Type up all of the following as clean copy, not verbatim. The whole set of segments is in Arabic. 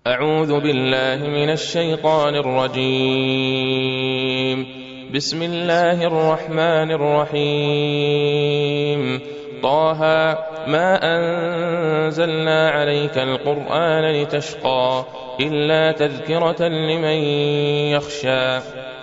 أعوذ بالله من الشيطان الرجيم. بسم الله الرحمن الرحيم. طه ما أنزلنا عليك القرآن لتشقى إلا تذكرة لمن يخشى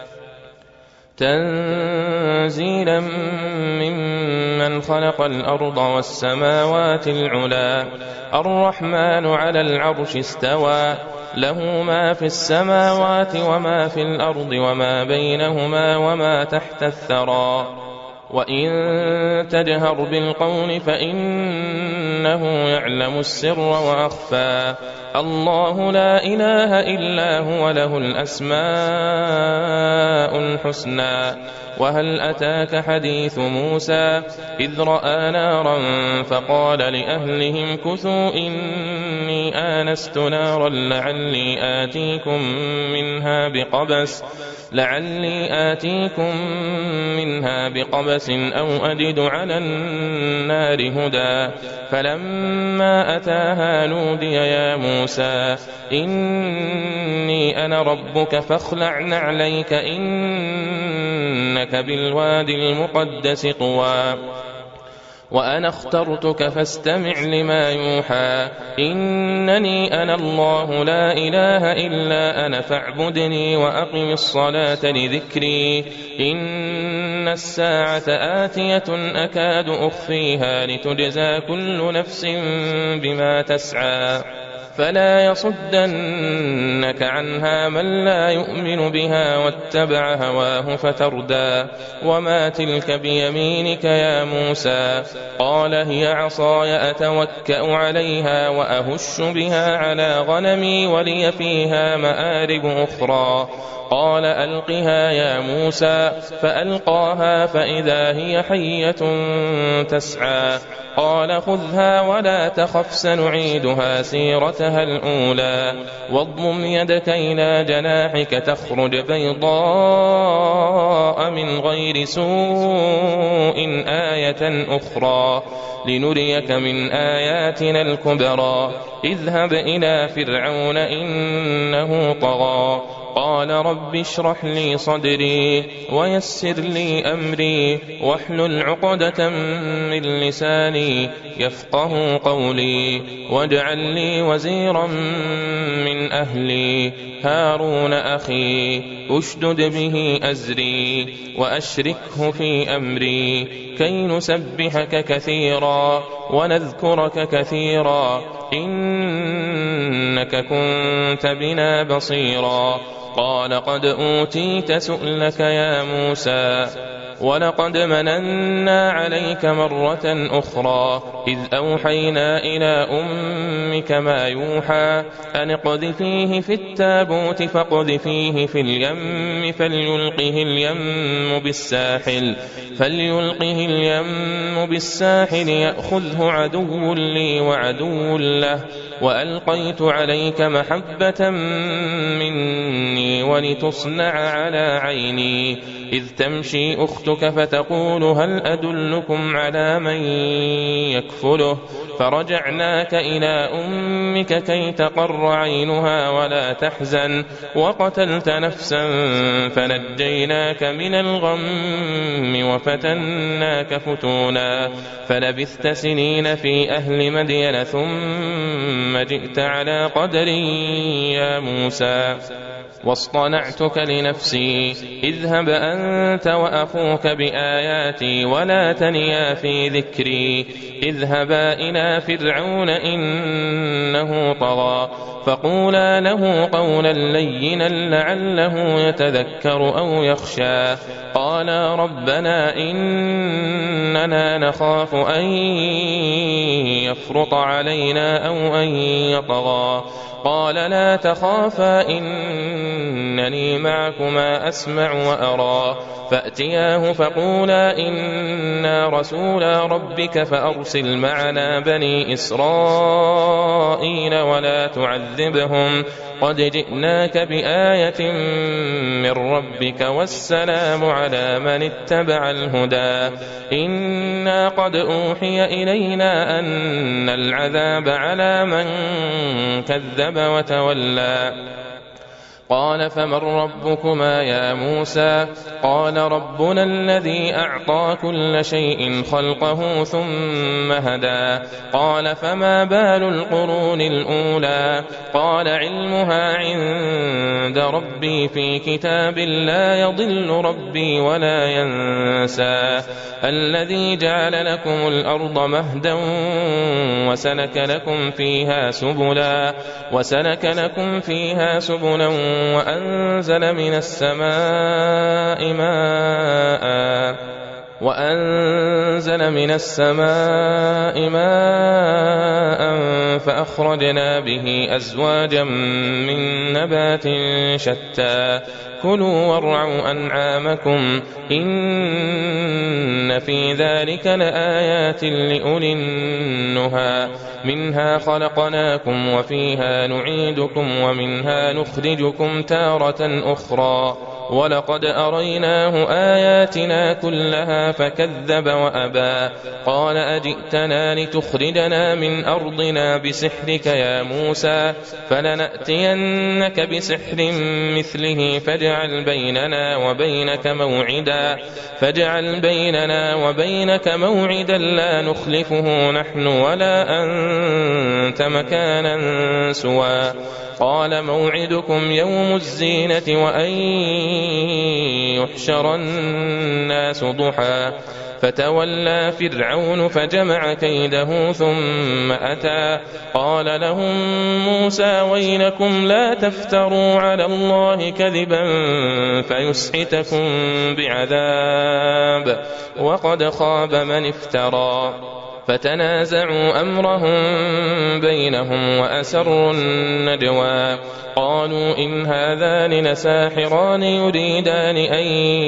تنزيلا ممن خلق الأرض والسماوات العلا الرحمن على العرش استوى له ما في السماوات وما في الأرض وما بينهما وما تحت الثرى وإن تجهر بالقول فإنه يعلم السر وأخفى الله لا إله إلا هو له الأسماء الحسنى وهل أتاك حديث موسى إذ رأى نارا فقال لأهلهم كثوا إني آنست نارا لعلي آتيكم منها بقبس أو أجد على النار هدى فلما أتاها نودي يا موسى إني أنا ربك فاخلع نعليك إنك بالوادي المقدس طوى وأنا اخترتك فاستمع لما يوحى إنني أنا الله لا إله إلا أنا فاعبدني وأقم الصلاة لذكري إن الساعة آتية أكاد أخفيها لتجزى كل نفس بما تسعى فلا يصدنك عنها من لا يؤمن بها واتبع هواه فتردى وما تلك بيمينك يا موسى قال هي عصاي أتوكأ عليها وأهش بها على غنمي ولي فيها مآرب أخرى قال ألقها يا موسى فألقاها فإذا هي حية تسعى قال خذها ولا تخف سنعيدها سيرتها الأولى واضمم يدك إلى جناحك تخرج بيضاء من غير سوء آية أخرى لنريك من آياتنا الكبرى اذهب إلى فرعون إنه طغى قال رب اشرح لي صدري ويسر لي أمري واحلل عقدة من لساني يفقه قولي واجعل لي وزيرا من أهلي هارون أخي أشدد به أزري وأشركه في أمري كي نسبحك كثيرا ونذكرك كثيرا إنك كنت بنا بصيرا قال قد أوتيت سؤلك يا موسى ولقد مننا عليك مرة أخرى إذ أوحينا إلى أمك ما يوحى أن اقذفيه في التابوت فاقذفيه في اليم فليلقه اليم بالساحل يأخذه عدو لي وعدو له وألقيت عليك محبة مني ولتصنع على عيني إذ تمشي أختك فتقول هل أدلكم على من يكفله فرجعناك إلى أمك كي تقر عينها ولا تحزن وقتلت نفسا فنجيناك من الغم وفتناك فتونا فلبثت سنين في أهل مدين ثم جئت على قدري يا موسى واصطنعتك لنفسي اذهب أنت وأخوك بآياتي ولا تنيا في ذكري اذهبا إلى فرعون إنه طغى فقولا له قولا لينا لعله يتذكر أو يخشى قالا ربنا إننا نخاف أن يفرط علينا أو أن يطغى قال لا تخافا إنني معكما أسمع وأرى فأتياه فقولا إنا رسولا ربك فأرسل معنا بني إسرائيل ولا تعذبهم قد جئناك بآية من ربك والسلام على من اتبع الهدى إنا قد أوحي إلينا أن العذاب على من كذب وتولى قال فمن ربكما يا موسى قال ربنا الذي أعطى كل شيء خلقه ثم هدى قال فما بال القرون الأولى قال علمها عند ربي في كتاب لا يضل ربي ولا ينسى الذي جعل لكم الأرض مهدا وسلك لكم فيها سبلا وأنزل من السماء ماء فأخرجنا به أزواجا من نبات شتى كلوا وارعوا أنعامكم إن في ذلك لآيات لأولي النهى منها خلقناكم وفيها نعيدكم ومنها نخرجكم تارة أخرى ولقد أريناه آياتنا كلها فكذب وأبى قال أجئتنا لتخرجنا من أرضنا بسحرك يا موسى فلنأتينك بسحر مثله فاجعل بيننا وبينك موعدا لا نخلفه نحن ولا أنت مكانا سوى قال موعدكم يوم الزينة وأن يحشر الناس ضحى فتولى فرعون فجمع كيده ثم أتى قال لهم موسى ويلكم لا تفتروا على الله كذبا فيسحتكم بعذاب وقد خاب من افترى فتنازعوا أمرهم بينهم وأسروا النجوى قالوا إن هذان لساحران يريدان أن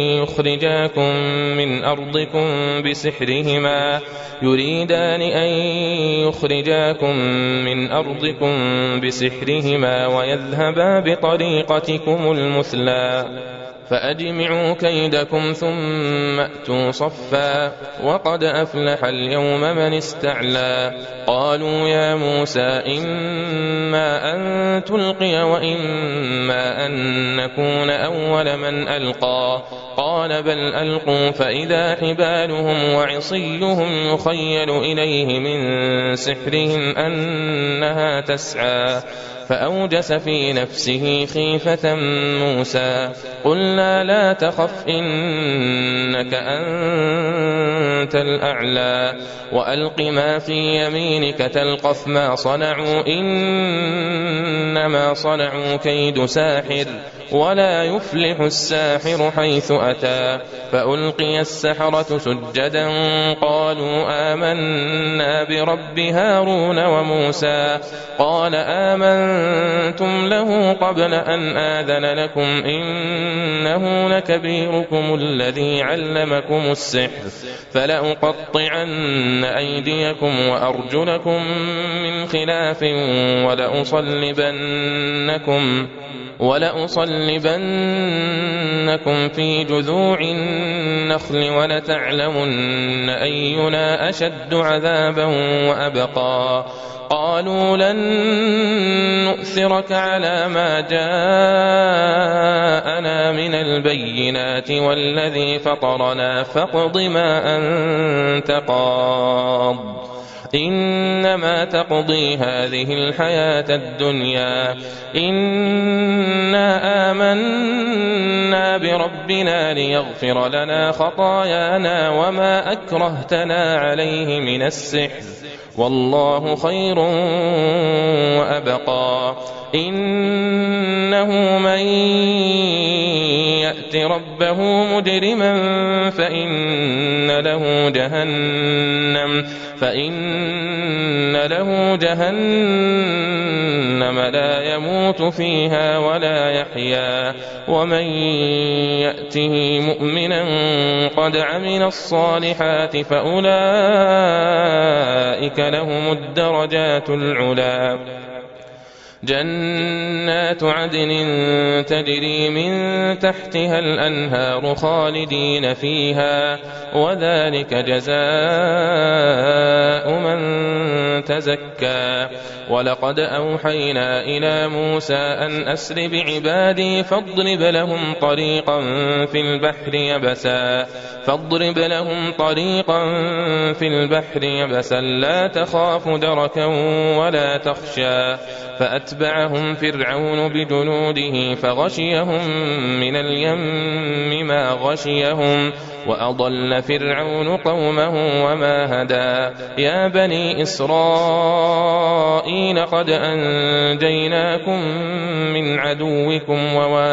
يخرجاكم من أرضكم بسحرهما ويذهبا بطريقتكم المثلى فأجمعوا كيدكم ثم أتوا صفا وقد أفلح اليوم من استعلى قالوا يا موسى إما أن تلقي وإما أن نكون أول من ألقى قال بل ألقوا فإذا حبالهم وعصيهم يخيل إليه من سحرهم أنها تسعى فأوجس في نفسه خيفة موسى قلنا لا تخف إنك أنت الأعلى وألق ما في يمينك تلقف ما صنعوا إنما صنعوا كيد ساحر ولا يفلح الساحر حيث أتى فألقي السحرة سجدا قالوا آمنا برب هارون وموسى قال آمنتم له قبل أن آذن لكم إنه لكبيركم الذي علمكم السحر فلأقطعن أيديكم وأرجلكم من خلاف ولأصلبنكم في جذوع النخل ولتعلمن أينا أشد عذابا وأبقى قالوا لن نؤثرك على ما جاءنا من البينات والذي فطرنا فاقض ما أنت قاض إنما تقضي هذه الحياة الدنيا إنا آمنا بربنا ليغفر لنا خطايانا وما أكرهتنا عليه من السحر والله خير وأبقى إنه من يأت ربه مجرما فإن له جهنم لا يموت فيها ولا يحيا ومن يأته مؤمنا قد عمل الصالحات فأولئك لهم الدرجات العلا جنات عدن تجري من تحتها الأنهار خالدين فيها وذلك جزاء من تزكى ولقد أوحينا إلى موسى أن أسر بعبادي فاضرب لهم طريقا في البحر يبسا لا تخاف دركا ولا تخشى فأتبعهم فرعون بجنوده فغشيهم من اليم ما غشيهم وأضل فرعون قومه وما هدى يا بني إسرائيل قد أنجيناكم من عدوكم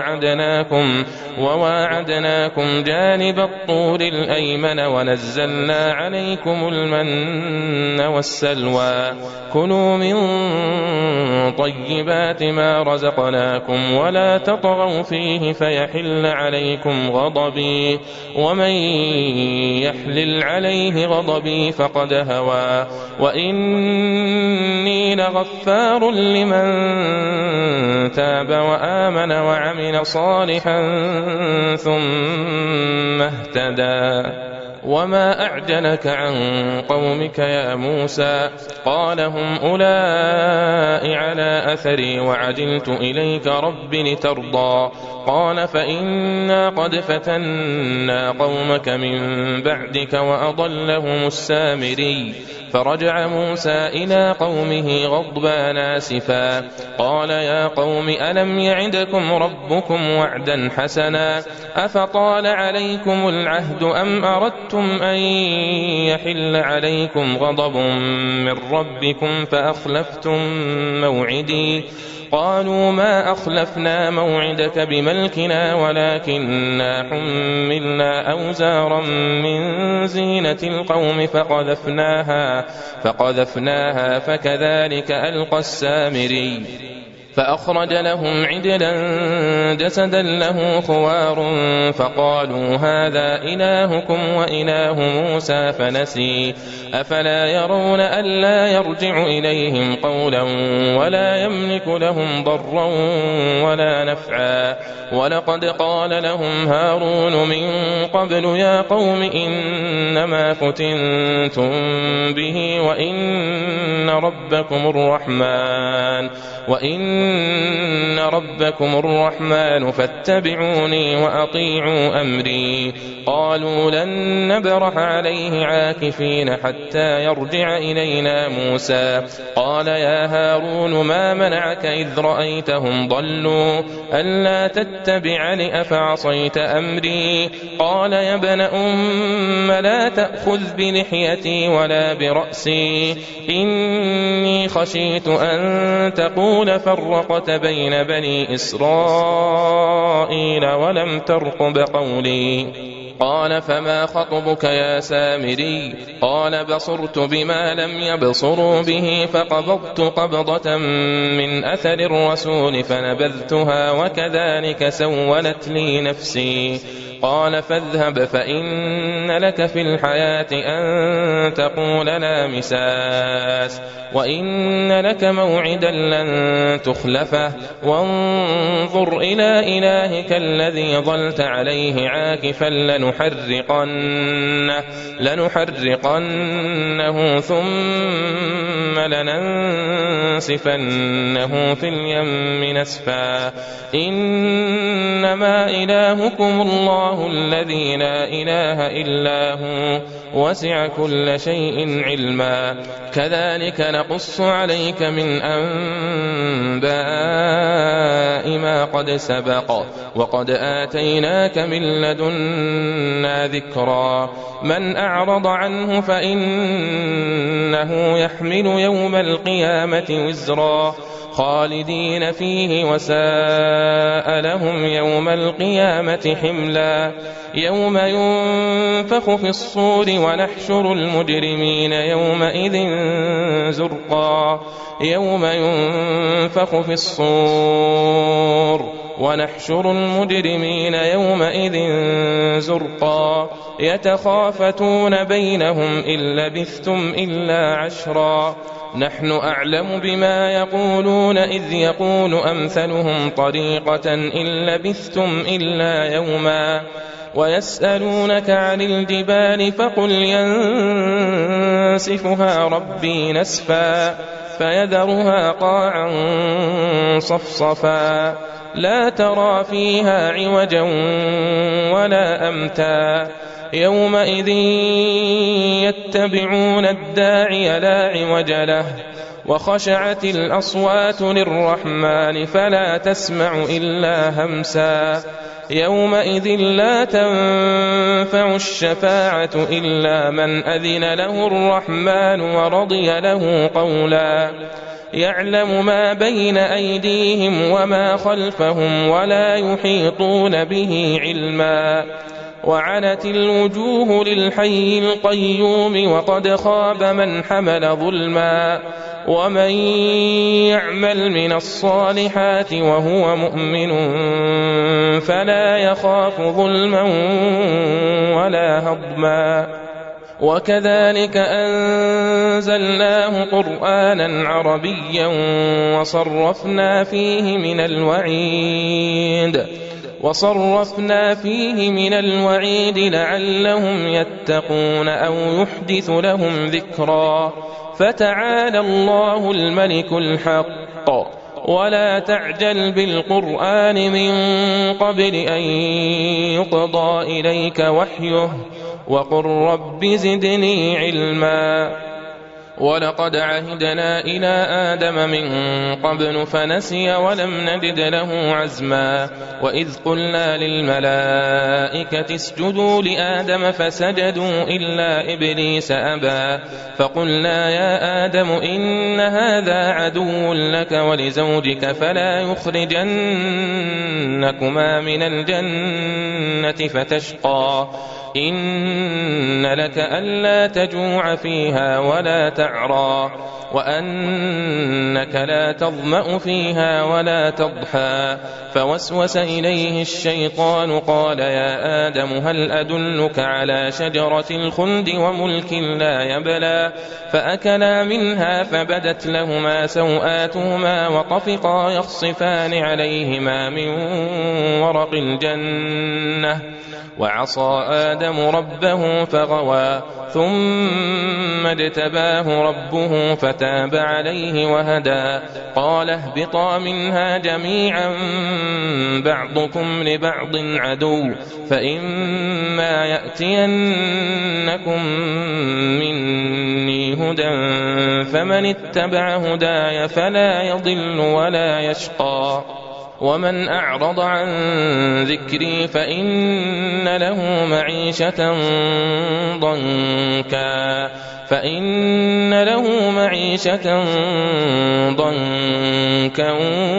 وواعدناكم جانب الطور الأيمن ونزلنا عليكم المن والسلوى كلوا من طيبات ما رزقناكم ولا تطغوا فيه فيحل عليكم غضبي ومن يحلل عليه غضبي فقد هوى وإني لغفار لمن تاب وآمن وعمل صالحا ثم اهتدى وما أعجلك عن قومك يا موسى قال هم أولئك على أثري وعجلت إليك رب لترضى قال فإنا قد فتنا قومك من بعدك وأضلهم السامري فرجع موسى إلى قومه غضبان آسفا قال يا قوم ألم يعدكم ربكم وعدا حسنا أفطال عليكم العهد أم أردتم أن يحل عليكم غضب من ربكم فأخلفتم موعدي قالوا ما أخلفنا موعدك بملكنا ولكننا حملنا أوزارا من زينة القوم فقذفناها فكذلك ألقى السامري فأخرج لهم عجلا جسدا له خوار فقالوا هذا إلهكم وإله موسى فنسي أفلا يرون ألا يرجع إليهم قولا ولا يملك لهم ضرا ولا نفعا ولقد قال لهم هارون من قبل يا قوم إنما فتنتم به وإن ربكم الرحمن فاتبعوني وأطيعوا أمري قالوا لن نبرح عليه عاكفين حتى يرجع إلينا موسى قال يا هارون ما منعك إذ رأيتهم ضلوا ألا تتبعني أفعصيت أمري قال يا ابن أم لا تأخذ بلحيتي ولا برأسي إني خشيت أن تقول فرقت بين بني إسرائيل ولم ترقب قولي قال فما خطبك يا سامري قال بصرت بما لم يبصروا به فقبضت قبضة من أثر الرسول فنبذتها وكذلك سولت لي نفسي قال فاذهب فإن لك في الحياة أن تقول لا مساس وإن لك موعدا لن تخلفه وانظر إلى إلهك الذي ظلت عليه عاكفا لنحرقنه ثم لننسفنه في اليم نسفا إنما إلهكم الله الذي لا إله إلا هو وسع كل شيء علما كذلك نقص عليك من أنباء ما قد سبق وقد آتيناك من لدنا ذكرا من أعرض عنه فإنه يحمل يوم القيامة وزرا خالدين فيه وساء لهم يوم القيامة حملا يوم ينفخ في الصور ونحشر المجرمين يومئذ زرقا يوم ينفخ في الصور ونحشر المجرمين يومئذ زرقا يتخافتون بينهم إن لبثتم إلا عشرا نحن أعلم بما يقولون إذ يقول أمثلهم طريقة إن لبثتم إلا يوما ويسألونك عن الجبال فقل ينسفها ربي نسفا فيذرها قاعا صفصفا لا ترى فيها عوجا ولا أمتا يومئذ يتبعون الداعي لا عوج له وخشعت الأصوات للرحمن فلا تسمع إلا همسا يومئذ لا تنفع الشفاعة إلا من أذن له الرحمن ورضي له قولا يعلم ما بين أيديهم وما خلفهم ولا يحيطون به علما وعنت الوجوه للحي القيوم وقد خاب من حمل ظلما ومن يعمل من الصالحات وهو مؤمن فلا يخاف ظلما ولا هضما وكذلك أنزلناه قرآنا عربيا وصرفنا فيه من الوعيد لعلهم يتقون أو يحدث لهم ذكرا فتعالى الله الملك الحق ولا تعجل بالقرآن من قبل أن يقضى إليك وحيه وقل رب زدني علما ولقد عهدنا إلى آدم من قبل فنسي ولم نجد له عزما وإذ قلنا للملائكة اسجدوا لآدم فسجدوا إلا إبليس أبى فقلنا يا آدم إن هذا عدو لك ولزوجك فلا يخرجنكما من الجنة فتشقى إن لك ألا تجوع فيها ولا تعرى وأنك لا تظمأ فيها ولا تضحى فوسوس إليه الشيطان قال يا آدم هل أدلك على شجرة الخلد وملك لا يبلى فأكلا منها فبدت لهما سوآتهما وطفقا يخصفان عليهما من ورق الجنة وعصى آدم ربه فغوى ثم اجتباه ربه فتاب عليه وهدى قال اهبطا منها جميعا بعضكم لبعض عدو فإما يأتينكم مني هدى فمن اتبع هداي فلا يضل ولا يشقى ومن أعرض عن ذكري فإن له معيشة ضنكا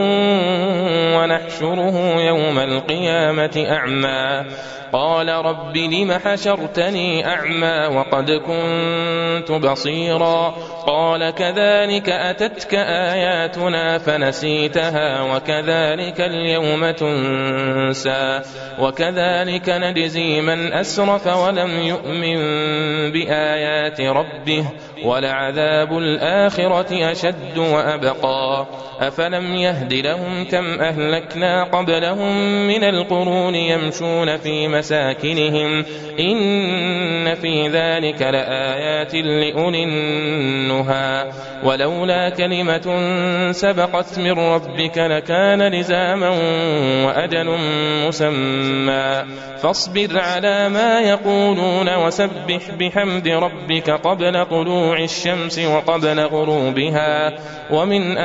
ونحشره يوم القيامة أعمى قال رب لم حشرتني أعمى وقد كنت بصيرا قال كذلك أتتك آياتنا فنسيتها وكذلك اليوم تنسى وكذلك نجزي من أسرف ولم يؤمن بآيات ربه ولعذاب الآخرة أشد وأبقى أفلم يهد لهم كم أهلكنا قبلهم من القرون يمشون في مساكنهم إن في ذلك لآيات لأولي النهى ولولا كلمة سبقت من ربك لكان لزاما وأجل مسمى فاصبر على ما يقولون وسبح بحمد ربك قبل طلوع الشمس وقبل غروبها ومن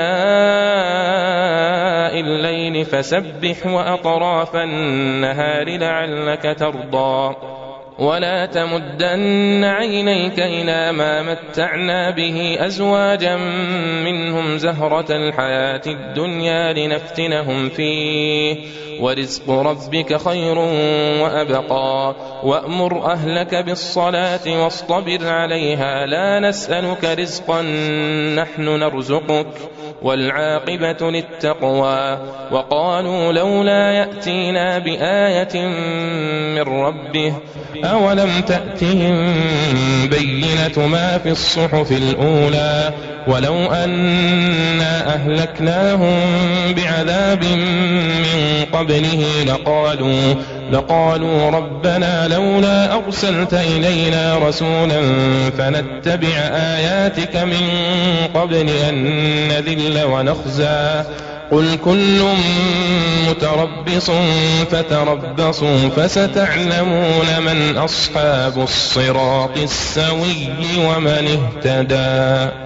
آناء الليل فسبح وأطراف النهار لعلك ترضى ولا تمدن عينيك إلى ما متعنا به أزواجا منهم زهرة الحياة الدنيا لنفتنهم فيه ورزق ربك خير وأبقى وأمر أهلك بالصلاة واصطبر عليها لا نسألك رزقا نحن نرزقك والعاقبة للتقوى. وقالوا لولا يأتينا بآية من ربه أولم تأتهم بينة ما في الصحف الأولى ولو أنا أهلكناهم بعذاب من قبله لقالوا ربنا لولا أرسلت إلينا رسولا فنتبع آياتك من قبل أن نذل ونخزى قل كل متربص فتربصوا فستعلمون من أصحاب الصراط السوي ومن اهتدى.